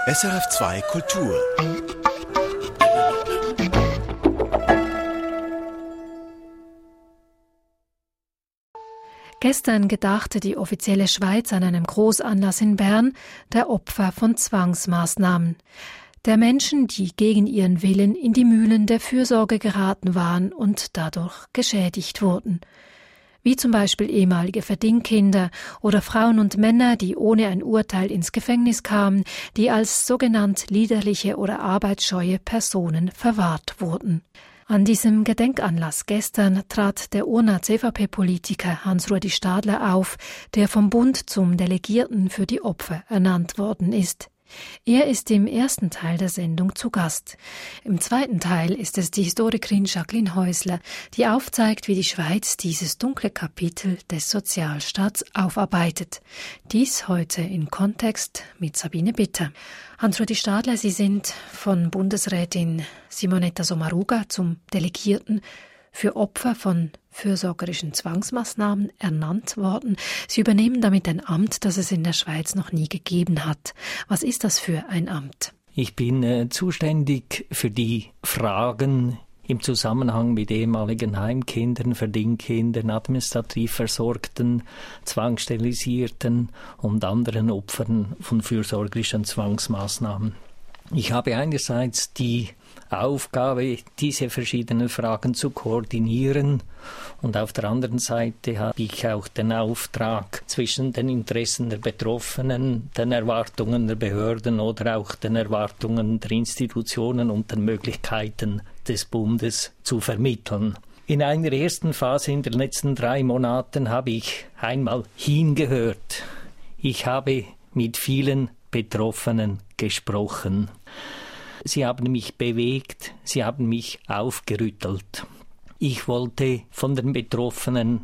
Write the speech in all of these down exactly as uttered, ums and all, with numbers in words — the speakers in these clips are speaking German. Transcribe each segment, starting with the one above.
S R F zwei Kultur. Gestern gedachte die offizielle Schweiz an einem Großanlass in Bern der Opfer von Zwangsmaßnahmen. Der Menschen, die gegen ihren Willen in die Mühlen der Fürsorge geraten waren und dadurch geschädigt wurden. Wie zum Beispiel ehemalige Verdingkinder oder Frauen und Männer, die ohne ein Urteil ins Gefängnis kamen, die als sogenannt liederliche oder arbeitsscheue Personen verwahrt wurden. An diesem Gedenkanlass gestern trat der Urner C V P-Politiker Hans-Rudi Stadler auf, der vom Bund zum Delegierten für die Opfer ernannt worden ist. Er ist im ersten Teil der Sendung zu Gast. Im zweiten Teil ist es die Historikerin Jacqueline Häusler, die aufzeigt, wie die Schweiz dieses dunkle Kapitel des Sozialstaats aufarbeitet. Dies heute in Kontext mit Sabine Bitter. Hans-Rudi Stadler, Sie sind von Bundesrätin Simonetta Sommaruga zum Delegierten für Opfer von fürsorgerischen Zwangsmaßnahmen ernannt worden. Sie übernehmen damit ein Amt, das es in der Schweiz noch nie gegeben hat. Was ist das für ein Amt? Ich bin äh, zuständig für die Fragen im Zusammenhang mit ehemaligen Heimkindern, Verdingkindern, administrativ Versorgten, Zwangssterilisierten und anderen Opfern von fürsorgerischen Zwangsmaßnahmen. Ich habe einerseits die Aufgabe, diese verschiedenen Fragen zu koordinieren, und auf der anderen Seite habe ich auch den Auftrag, zwischen den Interessen der Betroffenen, den Erwartungen der Behörden oder auch den Erwartungen der Institutionen und den Möglichkeiten des Bundes zu vermitteln. In einer ersten Phase in den letzten drei Monaten habe ich einmal hingehört. Ich habe mit vielen Betroffenen gesprochen. Sie haben mich bewegt, sie haben mich aufgerüttelt. Ich wollte von den Betroffenen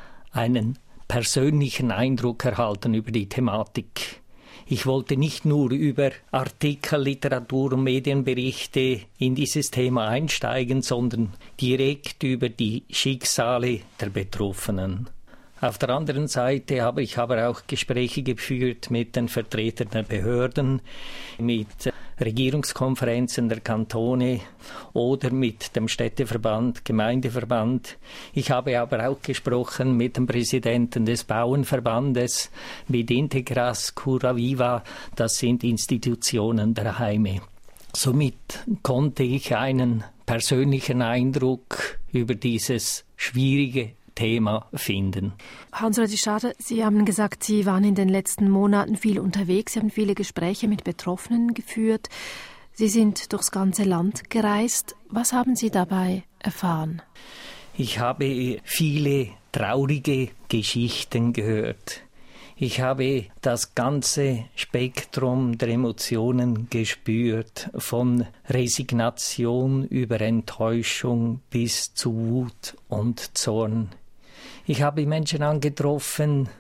einen persönlichen Eindruck erhalten über die Thematik. Ich wollte nicht nur über Artikel, Literatur und Medienberichte in dieses Thema einsteigen, sondern direkt über die Schicksale der Betroffenen. Auf der anderen Seite habe ich aber auch Gespräche geführt mit den Vertretern der Behörden, mit Regierungskonferenzen der Kantone oder mit dem Städteverband, Gemeindeverband. Ich habe aber auch gesprochen mit dem Präsidenten des Bauernverbandes, mit Integras, Cura Viva, das sind Institutionen der Heime. Somit konnte ich einen persönlichen Eindruck über dieses schwierige Thema finden. Hans-Rudi Stadler, Sie haben gesagt, Sie waren in den letzten Monaten viel unterwegs, Sie haben viele Gespräche mit Betroffenen geführt. Sie sind durchs ganze Land gereist. Was haben Sie dabei erfahren? Ich habe viele traurige Geschichten gehört. Ich habe das ganze Spektrum der Emotionen gespürt, von Resignation über Enttäuschung bis zu Wut und Zorn. Ich habe Menschen angetroffen,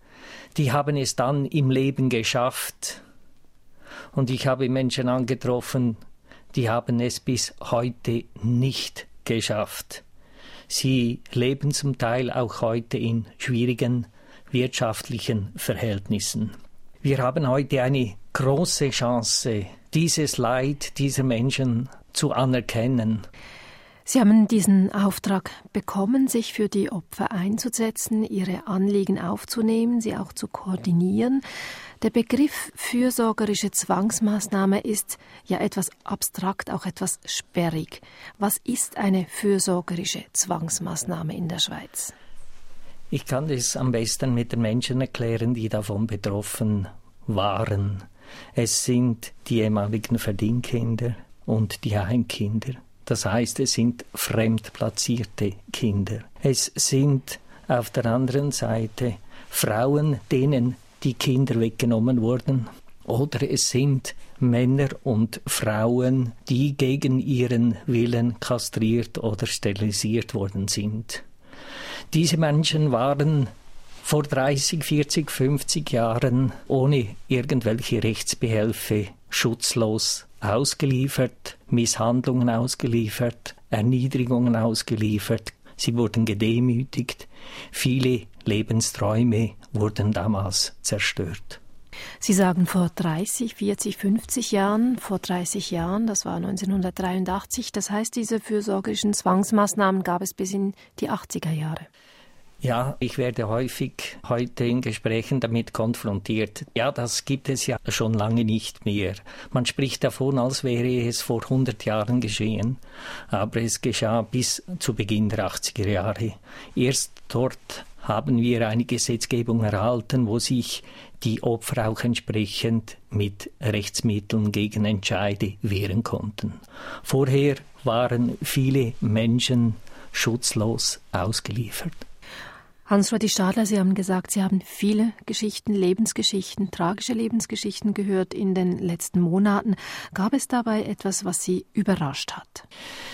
die haben es dann im Leben geschafft. Und ich habe Menschen angetroffen, die haben es bis heute nicht geschafft. Sie leben zum Teil auch heute in schwierigen wirtschaftlichen Verhältnissen. Wir haben heute eine große Chance, dieses Leid dieser Menschen zu anerkennen. Sie haben diesen Auftrag bekommen, sich für die Opfer einzusetzen, ihre Anliegen aufzunehmen, sie auch zu koordinieren. Der Begriff fürsorgerische Zwangsmaßnahme ist ja etwas abstrakt, auch etwas sperrig. Was ist eine fürsorgerische Zwangsmaßnahme in der Schweiz? Ich kann das am besten mit den Menschen erklären, die davon betroffen waren. Es sind die ehemaligen Verdingkinder und die Heimkinder. Das heißt, es sind fremdplatzierte Kinder. Es sind auf der anderen Seite Frauen, denen die Kinder weggenommen wurden. Oder es sind Männer und Frauen, die gegen ihren Willen kastriert oder sterilisiert worden sind. Diese Menschen waren vor dreißig, vierzig, fünfzig Jahren ohne irgendwelche Rechtsbehelfe schutzlos ausgeliefert, Misshandlungen ausgeliefert, Erniedrigungen ausgeliefert. Sie wurden gedemütigt. Viele Lebensträume wurden damals zerstört. Sie sagen vor dreißig, vierzig, fünfzig Jahren, vor dreißig Jahren, das war neunzehnhundertdreiundachtzig, das heißt, diese fürsorgerischen Zwangsmaßnahmen gab es bis in die achtziger Jahre. Ja, ich werde häufig heute in Gesprächen damit konfrontiert. Ja, das gibt es ja schon lange nicht mehr. Man spricht davon, als wäre es vor hundert Jahren geschehen. Aber es geschah bis zu Beginn der achtziger Jahre. Erst dort haben wir eine Gesetzgebung erhalten, wo sich die Opfer auch entsprechend mit Rechtsmitteln gegen Entscheide wehren konnten. Vorher waren viele Menschen schutzlos ausgeliefert. Hans-Rudi Stadler, Sie haben gesagt, Sie haben viele Geschichten, Lebensgeschichten, tragische Lebensgeschichten gehört in den letzten Monaten. Gab es dabei etwas, was Sie überrascht hat?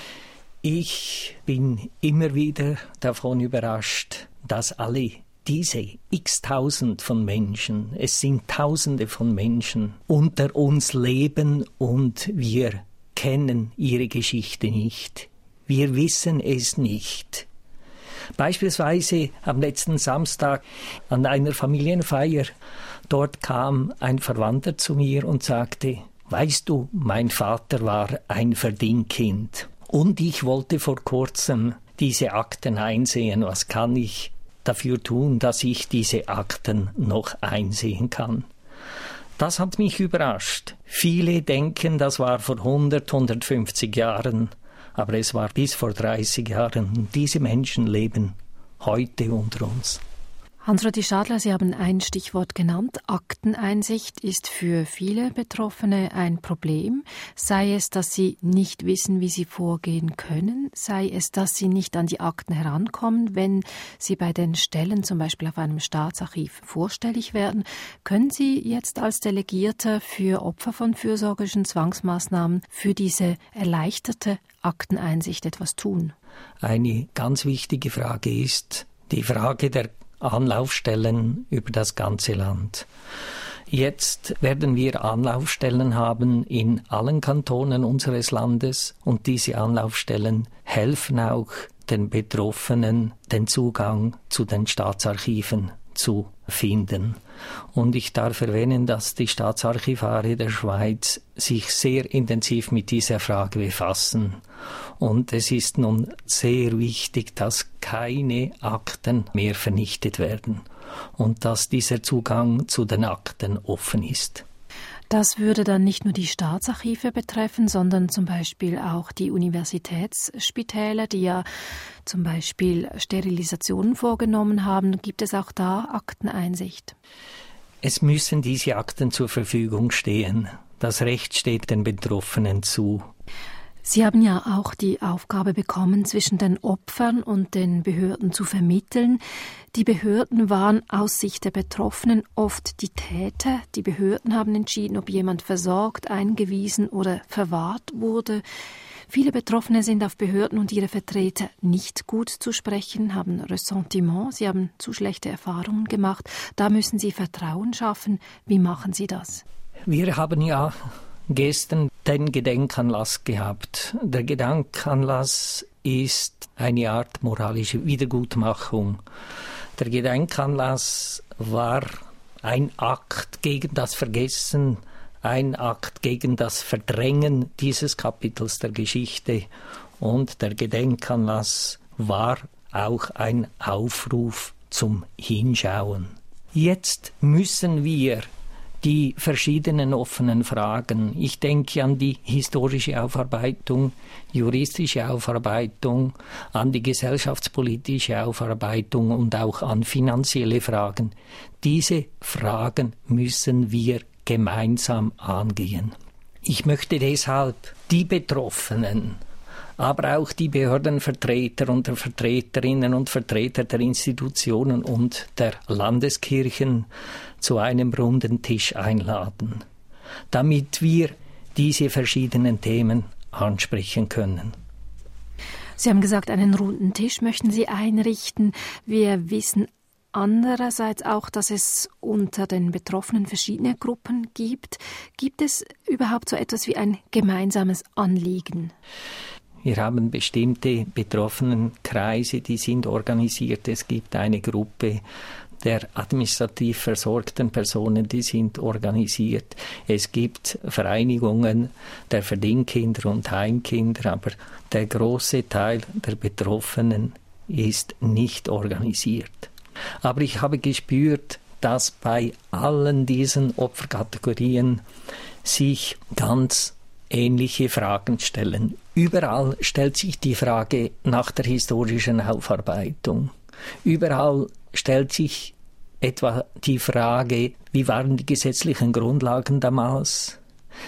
Ich bin immer wieder davon überrascht, dass alle diese x-tausend von Menschen, es sind Tausende von Menschen, unter uns leben und wir kennen ihre Geschichte nicht. Wir wissen es nicht. Beispielsweise am letzten Samstag an einer Familienfeier, dort kam ein Verwandter zu mir und sagte, weißt du, mein Vater war ein Verdingkind und ich wollte vor kurzem diese Akten einsehen. Was kann ich dafür tun, dass ich diese Akten noch einsehen kann? Das hat mich überrascht. Viele denken, das war vor hundert, hundertfünfzig Jahren. Aber es war bis vor dreißig Jahren. Diese Menschen leben heute unter uns. Hans-Rudi Stadler, Sie haben ein Stichwort genannt. Akteneinsicht ist für viele Betroffene ein Problem. Sei es, dass sie nicht wissen, wie sie vorgehen können, sei es, dass sie nicht an die Akten herankommen, wenn sie bei den Stellen, zum Beispiel auf einem Staatsarchiv, vorstellig werden. Können Sie jetzt als Delegierter für Opfer von fürsorgerischen Zwangsmaßnahmen für diese erleichterte Akteneinsicht etwas tun? Eine ganz wichtige Frage ist die Frage der Anlaufstellen über das ganze Land. Jetzt werden wir Anlaufstellen haben in allen Kantonen unseres Landes und diese Anlaufstellen helfen auch den Betroffenen, den Zugang zu den Staatsarchiven zu finden. Und ich darf erwähnen, dass die Staatsarchivare der Schweiz sich sehr intensiv mit dieser Frage befassen. Und es ist nun sehr wichtig, dass keine Akten mehr vernichtet werden und dass dieser Zugang zu den Akten offen ist. Das würde dann nicht nur die Staatsarchive betreffen, sondern zum Beispiel auch die Universitätsspitäler, die ja zum Beispiel Sterilisationen vorgenommen haben. Gibt es auch da Akteneinsicht? Es müssen diese Akten zur Verfügung stehen. Das Recht steht den Betroffenen zu. Sie haben ja auch die Aufgabe bekommen, zwischen den Opfern und den Behörden zu vermitteln. Die Behörden waren aus Sicht der Betroffenen oft die Täter. Die Behörden haben entschieden, ob jemand versorgt, eingewiesen oder verwahrt wurde. Viele Betroffene sind auf Behörden und ihre Vertreter nicht gut zu sprechen, haben Ressentiment, sie haben zu schlechte Erfahrungen gemacht. Da müssen sie Vertrauen schaffen. Wie machen Sie das? Wir haben ja gestern den Gedenkanlass gehabt. Der Gedenkanlass ist eine Art moralische Wiedergutmachung. Der Gedenkanlass war ein Akt gegen das Vergessen, ein Akt gegen das Verdrängen dieses Kapitels der Geschichte. Und der Gedenkanlass war auch ein Aufruf zum Hinschauen. Jetzt müssen wir die verschiedenen offenen Fragen. Ich denke an die historische Aufarbeitung, juristische Aufarbeitung, an die gesellschaftspolitische Aufarbeitung und auch an finanzielle Fragen. Diese Fragen müssen wir gemeinsam angehen. Ich möchte deshalb die Betroffenen, aber auch die Behördenvertreter und der Vertreterinnen und Vertreter der Institutionen und der Landeskirchen zu einem runden Tisch einladen, damit wir diese verschiedenen Themen ansprechen können. Sie haben gesagt, einen runden Tisch möchten Sie einrichten. Wir wissen andererseits auch, dass es unter den Betroffenen verschiedene Gruppen gibt. Gibt es überhaupt so etwas wie ein gemeinsames Anliegen? Wir haben bestimmte Betroffenenkreise, die sind organisiert. Es gibt eine Gruppe der administrativ versorgten Personen, die sind organisiert. Es gibt Vereinigungen der Verdingkinder und Heimkinder, aber der große Teil der Betroffenen ist nicht organisiert. Aber ich habe gespürt, dass bei allen diesen Opferkategorien sich ganz ähnliche Fragen stellen. Überall stellt sich die Frage nach der historischen Aufarbeitung. Überall stellt sich etwa die Frage, wie waren die gesetzlichen Grundlagen damals?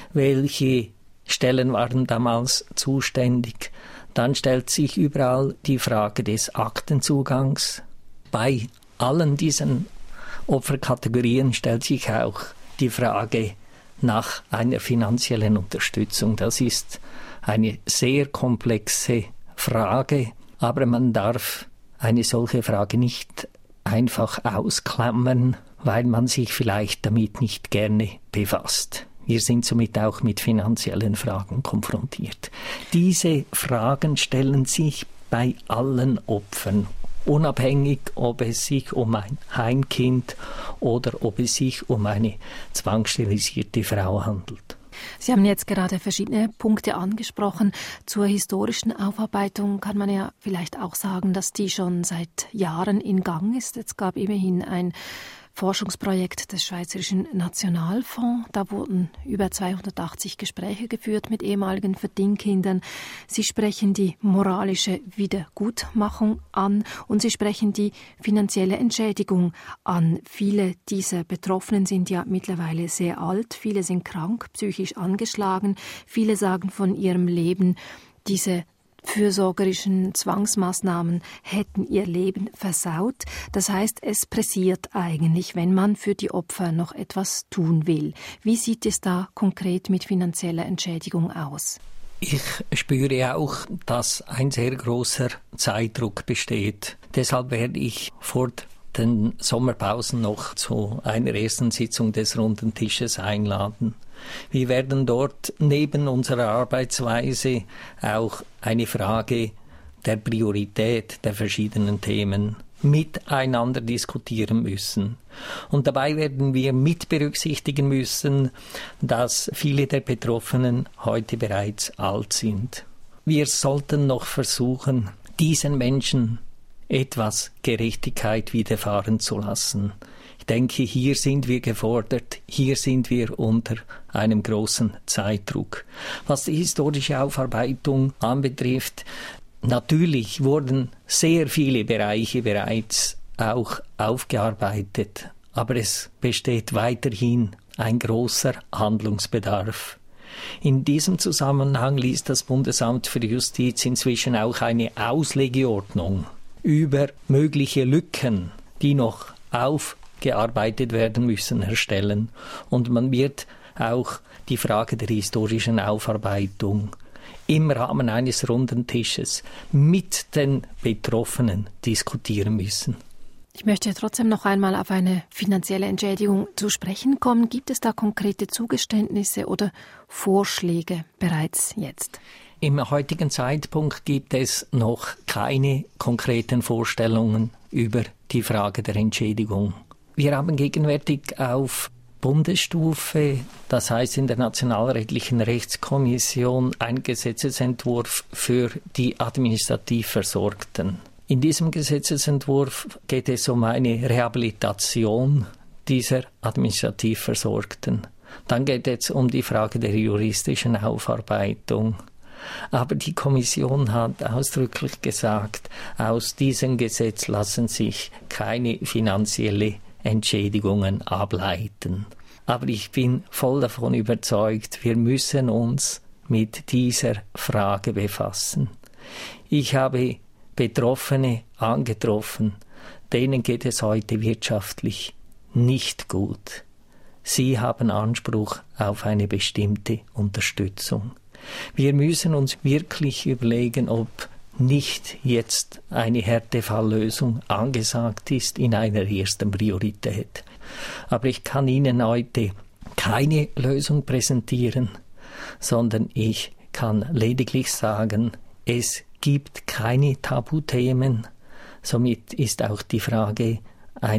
Welche Stellen waren damals zuständig? Dann stellt sich überall die Frage des Aktenzugangs. Bei allen diesen Opferkategorien stellt sich auch die Frage nach einer finanziellen Unterstützung. Das ist eine sehr komplexe Frage, aber man darf eine solche Frage nicht einfach ausklammern, weil man sich vielleicht damit nicht gerne befasst. Wir sind somit auch mit finanziellen Fragen konfrontiert. Diese Fragen stellen sich bei allen Opfern, unabhängig, ob es sich um ein Heimkind oder ob es sich um eine zwangssterilisierte Frau handelt. Sie haben jetzt gerade verschiedene Punkte angesprochen. Zur historischen Aufarbeitung kann man ja vielleicht auch sagen, dass die schon seit Jahren in Gang ist. Es gab immerhin ein Forschungsprojekt des Schweizerischen Nationalfonds. Da wurden über zweihundertachtzig Gespräche geführt mit ehemaligen Verdingkindern. Sie sprechen die moralische Wiedergutmachung an und sie sprechen die finanzielle Entschädigung an. Viele dieser Betroffenen sind ja mittlerweile sehr alt, viele sind krank, psychisch angeschlagen. Viele sagen von ihrem Leben, diese fürsorgerischen Zwangsmaßnahmen hätten ihr Leben versaut. Das heißt, es pressiert eigentlich, wenn man für die Opfer noch etwas tun will. Wie sieht es da konkret mit finanzieller Entschädigung aus? Ich spüre auch, dass ein sehr großer Zeitdruck besteht. Deshalb werde ich vor den Sommerpausen noch zu einer ersten Sitzung des Runden Tisches einladen. Wir werden dort neben unserer Arbeitsweise auch eine Frage der Priorität der verschiedenen Themen miteinander diskutieren müssen. Und dabei werden wir mit berücksichtigen müssen, dass viele der Betroffenen heute bereits alt sind. Wir sollten noch versuchen, diesen Menschen etwas Gerechtigkeit widerfahren zu lassen. Ich denke, hier sind wir gefordert, hier sind wir unter einem großen Zeitdruck. Was die historische Aufarbeitung anbetrifft, natürlich wurden sehr viele Bereiche bereits auch aufgearbeitet, aber es besteht weiterhin ein großer Handlungsbedarf. In diesem Zusammenhang ließ das Bundesamt für Justiz inzwischen auch eine Auslegeordnung über mögliche Lücken, die noch aufgearbeitet werden müssen, erstellen. Und man wird auch die Frage der historischen Aufarbeitung im Rahmen eines runden Tisches mit den Betroffenen diskutieren müssen. Ich möchte trotzdem noch einmal auf eine finanzielle Entschädigung zu sprechen kommen. Gibt es da konkrete Zugeständnisse oder Vorschläge bereits jetzt? Im heutigen Zeitpunkt gibt es noch keine konkreten Vorstellungen über die Frage der Entschädigung. Wir haben gegenwärtig auf Bundesstufe, das heißt in der Nationalrätlichen Rechtskommission, einen Gesetzesentwurf für die administrativ Versorgten. In diesem Gesetzesentwurf geht es um eine Rehabilitation dieser administrativ Versorgten. Dann geht es um die Frage der juristischen Aufarbeitung. Aber die Kommission hat ausdrücklich gesagt, aus diesem Gesetz lassen sich keine finanzielle Entschädigungen ableiten. Aber ich bin voll davon überzeugt, wir müssen uns mit dieser Frage befassen. Ich habe Betroffene angetroffen, denen geht es heute wirtschaftlich nicht gut. Sie haben Anspruch auf eine bestimmte Unterstützung. Wir müssen uns wirklich überlegen, ob nicht jetzt eine Härtefalllösung angesagt ist in einer ersten Priorität. Aber ich kann Ihnen heute keine Lösung präsentieren, sondern ich kann lediglich sagen, es gibt keine Tabuthemen. Somit ist auch die Frage einer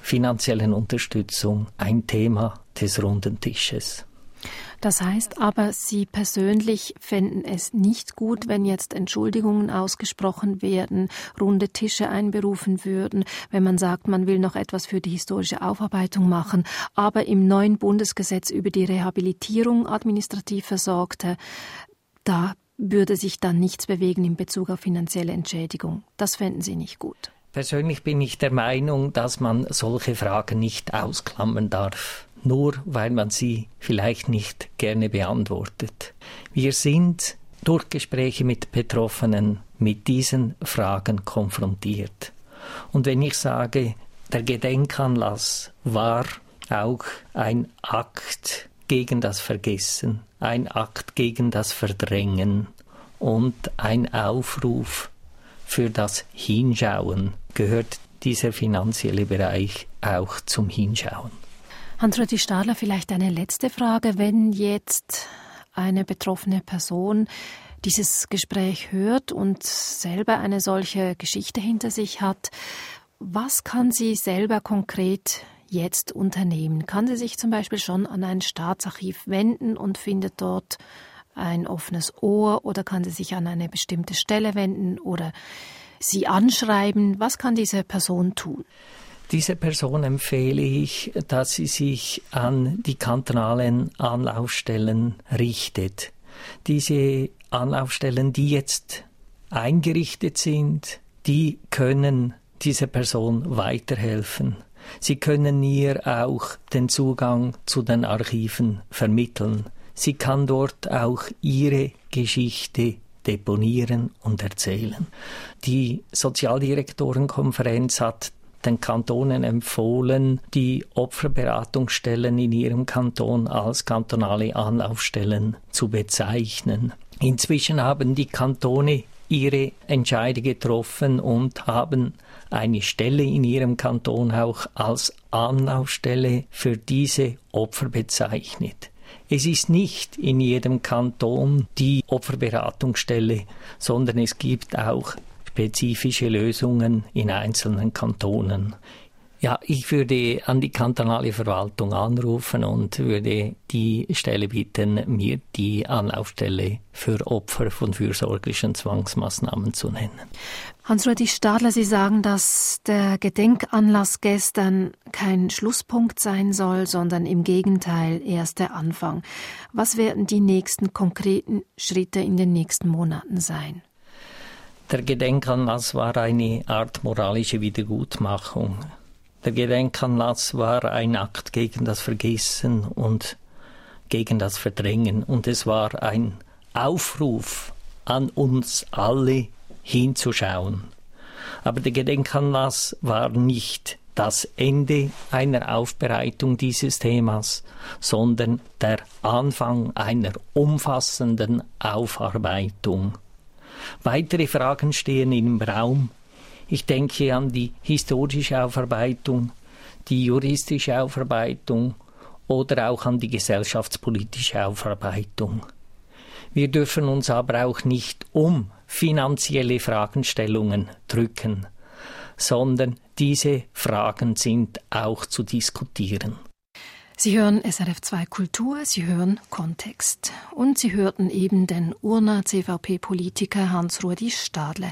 finanziellen Unterstützung ein Thema des runden Tisches. Das heißt aber, Sie persönlich fänden es nicht gut, wenn jetzt Entschuldigungen ausgesprochen werden, runde Tische einberufen würden, wenn man sagt, man will noch etwas für die historische Aufarbeitung machen, aber im neuen Bundesgesetz über die Rehabilitierung administrativ Versorgter, da würde sich dann nichts bewegen in Bezug auf finanzielle Entschädigung. Das fänden Sie nicht gut. Persönlich bin ich der Meinung, dass man solche Fragen nicht ausklammern darf, nur weil man sie vielleicht nicht gerne beantwortet. Wir sind durch Gespräche mit Betroffenen mit diesen Fragen konfrontiert. Und wenn ich sage, der Gedenkanlass war auch ein Akt gegen das Vergessen, ein Akt gegen das Verdrängen und ein Aufruf für das Hinschauen, gehört dieser finanzielle Bereich auch zum Hinschauen. Hans-Rudi Stadler, vielleicht eine letzte Frage. Wenn jetzt eine betroffene Person dieses Gespräch hört und selber eine solche Geschichte hinter sich hat, was kann sie selber konkret jetzt unternehmen? Kann sie sich zum Beispiel schon an ein Staatsarchiv wenden und findet dort ein offenes Ohr, oder kann sie sich an eine bestimmte Stelle wenden oder sie anschreiben? Was kann diese Person tun? Dieser Person empfehle ich, dass sie sich an die kantonalen Anlaufstellen richtet. Diese Anlaufstellen, die jetzt eingerichtet sind, die können dieser Person weiterhelfen. Sie können ihr auch den Zugang zu den Archiven vermitteln. Sie kann dort auch ihre Geschichte deponieren und erzählen. Die Sozialdirektorenkonferenz hat den Kantonen empfohlen, die Opferberatungsstellen in ihrem Kanton als kantonale Anlaufstellen zu bezeichnen. Inzwischen haben die Kantone ihre Entscheide getroffen und haben eine Stelle in ihrem Kanton auch als Anlaufstelle für diese Opfer bezeichnet. Es ist nicht in jedem Kanton die Opferberatungsstelle, sondern es gibt auch spezifische Lösungen in einzelnen Kantonen. Ja, ich würde an die kantonale Verwaltung anrufen und würde die Stelle bitten, mir die Anlaufstelle für Opfer von fürsorglichen Zwangsmaßnahmen zu nennen. Hans-Rudi Stadler, Sie sagen, dass der Gedenkanlass gestern kein Schlusspunkt sein soll, sondern im Gegenteil erst der Anfang. Was werden die nächsten konkreten Schritte in den nächsten Monaten sein? Der Gedenkanlass war eine Art moralische Wiedergutmachung. Der Gedenkanlass war ein Akt gegen das Vergessen und gegen das Verdrängen. Und es war ein Aufruf an uns alle hinzuschauen. Aber der Gedenkanlass war nicht das Ende einer Aufbereitung dieses Themas, sondern der Anfang einer umfassenden Aufarbeitung. Weitere Fragen stehen im Raum. Ich denke an die historische Aufarbeitung, die juristische Aufarbeitung oder auch an die gesellschaftspolitische Aufarbeitung. Wir dürfen uns aber auch nicht um finanzielle Fragestellungen drücken, sondern diese Fragen sind auch zu diskutieren. Sie hören S R F zwei Kultur, Sie hören Kontext. Und Sie hörten eben den Urner C V P-Politiker Hans-Rudi Stadler.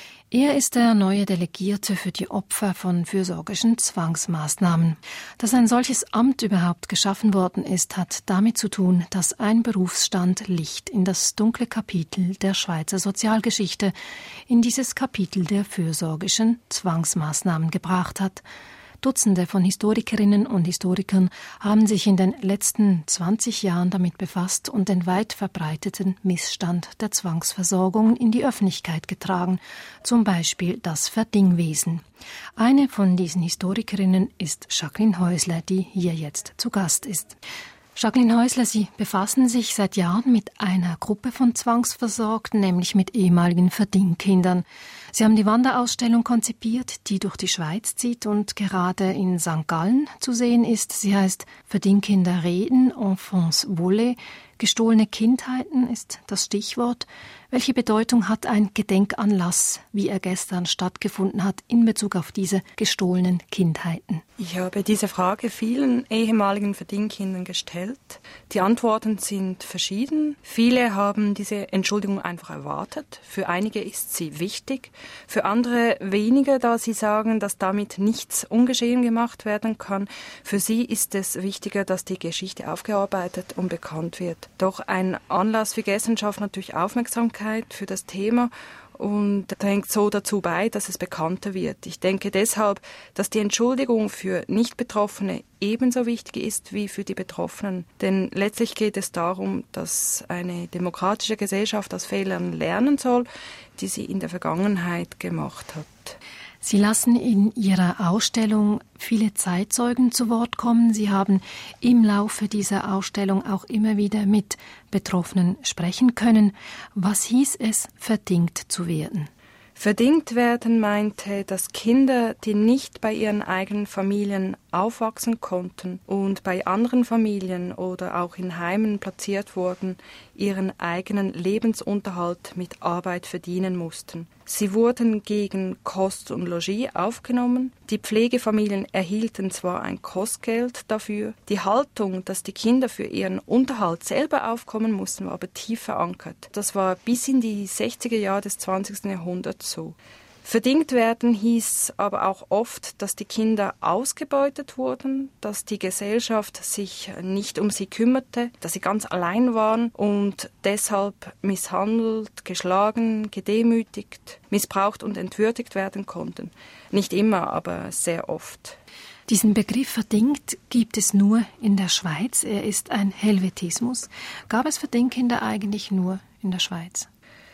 Er ist der neue Delegierte für die Opfer von fürsorgischen Zwangsmaßnahmen. Dass ein solches Amt überhaupt geschaffen worden ist, hat damit zu tun, dass ein Berufsstand Licht in das dunkle Kapitel der Schweizer Sozialgeschichte, in dieses Kapitel der fürsorgischen Zwangsmaßnahmen gebracht hat. Dutzende von Historikerinnen und Historikern haben sich in den letzten zwanzig Jahren damit befasst und den weit verbreiteten Missstand der Zwangsversorgung in die Öffentlichkeit getragen, zum Beispiel das Verdingwesen. Eine von diesen Historikerinnen ist Jacqueline Häusler, die hier jetzt zu Gast ist. Jacqueline Häusler, Sie befassen sich seit Jahren mit einer Gruppe von Zwangsversorgten, nämlich mit ehemaligen Verdingkindern. Sie haben die Wanderausstellung konzipiert, die durch die Schweiz zieht und gerade in Sankt Gallen zu sehen ist. Sie heißt Verdingkinder reden, Enfance volée. Gestohlene Kindheiten ist das Stichwort. Welche Bedeutung hat ein Gedenkanlass, wie er gestern stattgefunden hat, in Bezug auf diese gestohlenen Kindheiten? Ich habe diese Frage vielen ehemaligen Verdingkindern gestellt. Die Antworten sind verschieden. Viele haben diese Entschuldigung einfach erwartet. Für einige ist sie wichtig, für andere weniger, da sie sagen, dass damit nichts ungeschehen gemacht werden kann. Für sie ist es wichtiger, dass die Geschichte aufgearbeitet und bekannt wird. Doch ein Anlass wie gestern schafft natürlich Aufmerksamkeit für das Thema und trägt so dazu bei, dass es bekannter wird. Ich denke deshalb, dass die Entschuldigung für Nicht-Betroffene ebenso wichtig ist wie für die Betroffenen. Denn letztlich geht es darum, dass eine demokratische Gesellschaft aus Fehlern lernen soll, die sie in der Vergangenheit gemacht hat. Sie lassen in Ihrer Ausstellung viele Zeitzeugen zu Wort kommen. Sie haben im Laufe dieser Ausstellung auch immer wieder mit Betroffenen sprechen können. Was hieß es, verdingt zu werden? Verdingt werden meinte, dass Kinder, die nicht bei ihren eigenen Familien aufwachsen konnten und bei anderen Familien oder auch in Heimen platziert wurden, ihren eigenen Lebensunterhalt mit Arbeit verdienen mussten. Sie wurden gegen Kost und Logis aufgenommen. Die Pflegefamilien erhielten zwar ein Kostgeld dafür, die Haltung, dass die Kinder für ihren Unterhalt selber aufkommen mussten, war aber tief verankert. Das war bis in die sechziger Jahre des zwanzigsten Jahrhunderts so. Verdingt werden hieß aber auch oft, dass die Kinder ausgebeutet wurden, dass die Gesellschaft sich nicht um sie kümmerte, dass sie ganz allein waren und deshalb misshandelt, geschlagen, gedemütigt, missbraucht und entwürdigt werden konnten. Nicht immer, aber sehr oft. Diesen Begriff verdingt gibt es nur in der Schweiz. Er ist ein Helvetismus. Gab es Verdingkinder eigentlich nur in der Schweiz?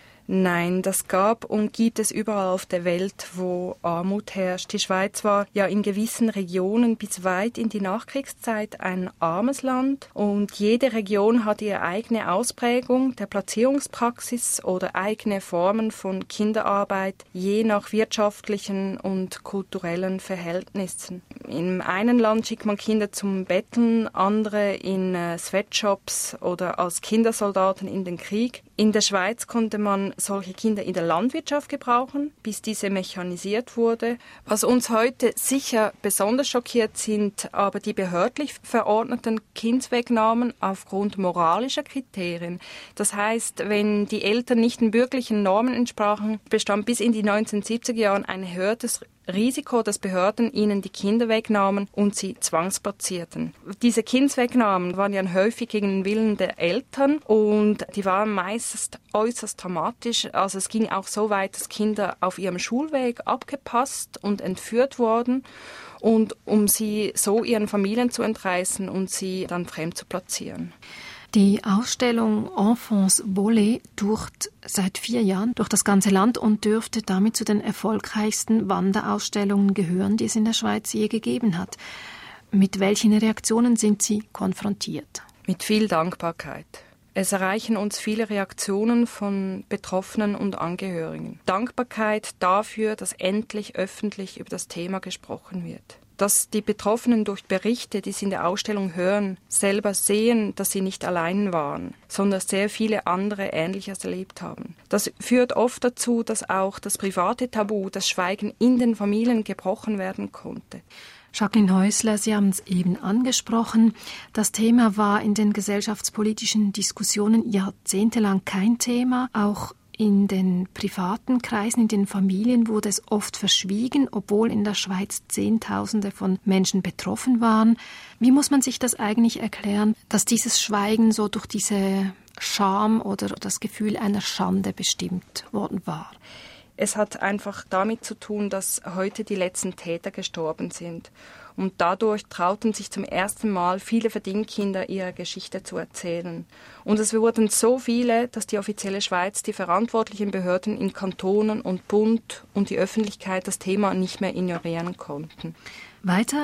Nein, das gab und gibt es überall auf der Welt, wo Armut herrscht. Die Schweiz war ja in gewissen Regionen bis weit in die Nachkriegszeit ein armes Land und jede Region hat ihre eigene Ausprägung der Platzierungspraxis oder eigene Formen von Kinderarbeit, je nach wirtschaftlichen und kulturellen Verhältnissen. Im einen Land schickt man Kinder zum Betteln, andere in äh, Sweatshops oder als Kindersoldaten in den Krieg. In der Schweiz konnte man solche Kinder in der Landwirtschaft gebrauchen, bis diese mechanisiert wurde. Was uns heute sicher besonders schockiert, sind aber die behördlich verordneten Kindswegnahmen aufgrund moralischer Kriterien. Das heißt, wenn die Eltern nicht den bürgerlichen Normen entsprachen, bestand bis in die neunzehnhundertsiebziger Jahre ein erhöhtes Risiko, dass Behörden ihnen die Kinder wegnahmen und sie zwangsplatzierten. Diese Kindswegnahmen waren ja häufig gegen den Willen der Eltern und die waren meist äußerst dramatisch. Also es ging auch so weit, dass Kinder auf ihrem Schulweg abgepasst und entführt wurden, und um sie so ihren Familien zu entreißen und sie dann fremd zu platzieren. Die Ausstellung Enfance volée tourt seit vier Jahren durch das ganze Land und dürfte damit zu den erfolgreichsten Wanderausstellungen gehören, die es in der Schweiz je gegeben hat. Mit welchen Reaktionen sind Sie konfrontiert? Mit viel Dankbarkeit. Es erreichen uns viele Reaktionen von Betroffenen und Angehörigen. Dankbarkeit dafür, dass endlich öffentlich über das Thema gesprochen wird. Dass die Betroffenen durch Berichte, die sie in der Ausstellung hören, selber sehen, dass sie nicht allein waren, sondern sehr viele andere Ähnliches erlebt haben. Das führt oft dazu, dass auch das private Tabu, das Schweigen in den Familien gebrochen werden konnte. Jacqueline Häusler, Sie haben es eben angesprochen. Das Thema war in den gesellschaftspolitischen Diskussionen jahrzehntelang kein Thema. Auch in den privaten Kreisen, in den Familien wurde es oft verschwiegen, obwohl in der Schweiz Zehntausende von Menschen betroffen waren. Wie muss man sich das eigentlich erklären, dass dieses Schweigen so durch diese Scham oder das Gefühl einer Schande bestimmt worden war? Es hat einfach damit zu tun, dass heute die letzten Täter gestorben sind. Und dadurch trauten sich zum ersten Mal viele Verdingkinder ihre Geschichte zu erzählen. Und es wurden so viele, dass die offizielle Schweiz, die verantwortlichen Behörden in Kantonen und Bund und die Öffentlichkeit das Thema nicht mehr ignorieren konnten. Weiter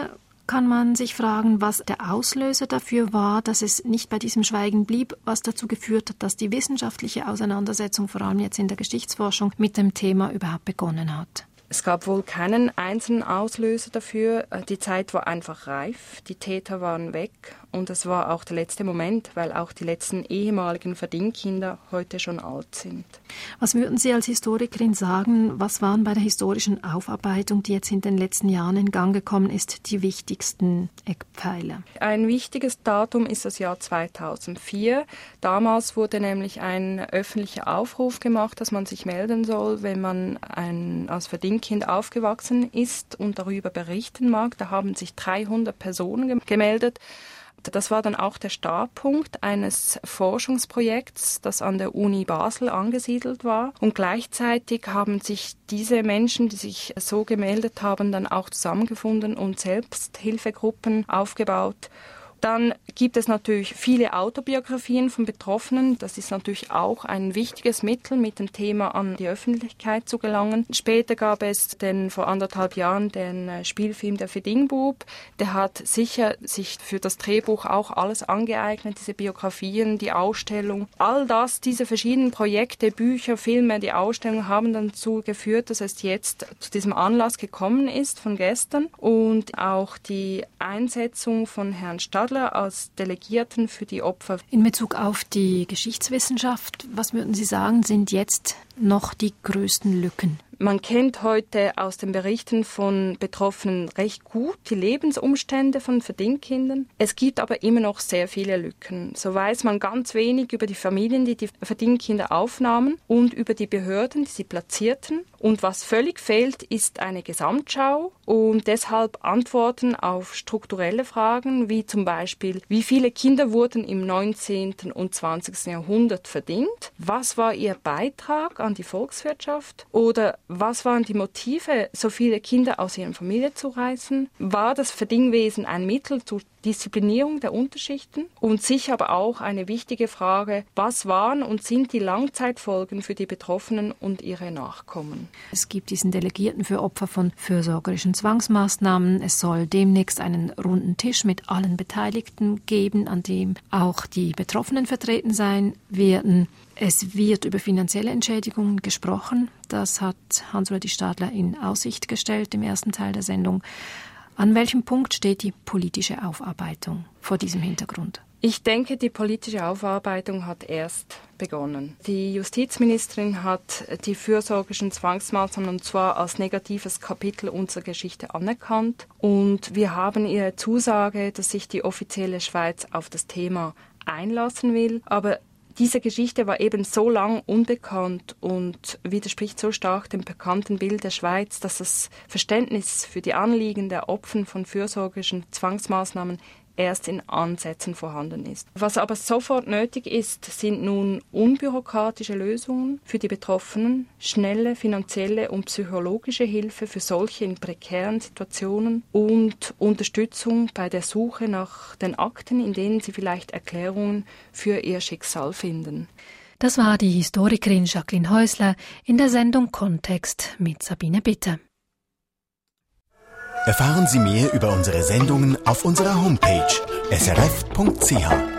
kann man sich fragen, was der Auslöser dafür war, dass es nicht bei diesem Schweigen blieb, was dazu geführt hat, dass die wissenschaftliche Auseinandersetzung, vor allem jetzt in der Geschichtsforschung, mit dem Thema überhaupt begonnen hat. Es gab wohl keinen einzelnen Auslöser dafür. Die Zeit war einfach reif, die Täter waren weg und es war auch der letzte Moment, weil auch die letzten ehemaligen Verdingkinder heute schon alt sind. Was würden Sie als Historikerin sagen, was waren bei der historischen Aufarbeitung, die jetzt in den letzten Jahren in Gang gekommen ist, die wichtigsten Eckpfeiler? Ein wichtiges Datum ist das Jahr zweitausendvier. Damals wurde nämlich ein öffentlicher Aufruf gemacht, dass man sich melden soll, wenn man ein, als Verdingkind aufgewachsen ist und darüber berichten mag. Da haben sich dreihundert Personen gemeldet. Das war dann auch der Startpunkt eines Forschungsprojekts, das an der Uni Basel angesiedelt war. Und gleichzeitig haben sich diese Menschen, die sich so gemeldet haben, dann auch zusammengefunden und Selbsthilfegruppen aufgebaut. Dann gibt es natürlich viele Autobiografien von Betroffenen. Das ist natürlich auch ein wichtiges Mittel, mit dem Thema an die Öffentlichkeit zu gelangen. Später gab es den, vor anderthalb Jahren den Spielfilm Der Verdingbub. Der hat sicher sich für das Drehbuch auch alles angeeignet, diese Biografien, die Ausstellung. All das, diese verschiedenen Projekte, Bücher, Filme, die Ausstellung haben dann dazu geführt, dass es jetzt zu diesem Anlass gekommen ist von gestern. Und auch die Einsetzung von Herrn Stadler als Delegierten für die Opfer. In Bezug auf die Geschichtswissenschaft, was würden Sie sagen, sind jetzt noch die größten Lücken? Man kennt heute aus den Berichten von Betroffenen recht gut die Lebensumstände von Verdingkindern. Es gibt aber immer noch sehr viele Lücken. So weiß man ganz wenig über die Familien, die die Verdingkinder aufnahmen und über die Behörden, die sie platzierten. Und was völlig fehlt, ist eine Gesamtschau und deshalb Antworten auf strukturelle Fragen, wie zum Beispiel, wie viele Kinder wurden im neunzehnten und zwanzigsten Jahrhundert verdingt? Was war ihr Beitrag an die Volkswirtschaft? Oder was waren die Motive, so viele Kinder aus ihrer Familie zu reißen? War das Verdingwesen ein Mittel zur Disziplinierung der Unterschichten? Und sicher aber auch eine wichtige Frage, was waren und sind die Langzeitfolgen für die Betroffenen und ihre Nachkommen? Es gibt diesen Delegierten für Opfer von fürsorgerischen Zwangsmaßnahmen. Es soll demnächst einen runden Tisch mit allen Beteiligten geben, an dem auch die Betroffenen vertreten sein werden. Es wird über finanzielle Entschädigungen gesprochen. Das hat Hans-Rudi Stadler in Aussicht gestellt im ersten Teil der Sendung. An welchem Punkt steht die politische Aufarbeitung vor diesem Hintergrund? Ich denke, die politische Aufarbeitung hat erst begonnen. Die Justizministerin hat die fürsorgerischen Zwangsmaßnahmen und zwar als negatives Kapitel unserer Geschichte anerkannt. Und wir haben ihre Zusage, dass sich die offizielle Schweiz auf das Thema einlassen will. Aber diese Geschichte war eben so lang unbekannt und widerspricht so stark dem bekannten Bild der Schweiz, dass das Verständnis für die Anliegen der Opfer von fürsorgerischen Zwangsmaßnahmen erst in Ansätzen vorhanden ist. Was aber sofort nötig ist, sind nun unbürokratische Lösungen für die Betroffenen, schnelle finanzielle und psychologische Hilfe für solche in prekären Situationen und Unterstützung bei der Suche nach den Akten, in denen sie vielleicht Erklärungen für ihr Schicksal finden. Das war die Historikerin Jacqueline Häusler in der Sendung Kontext mit Sabine Bitter. Erfahren Sie mehr über unsere Sendungen auf unserer Homepage s r f punkt c h.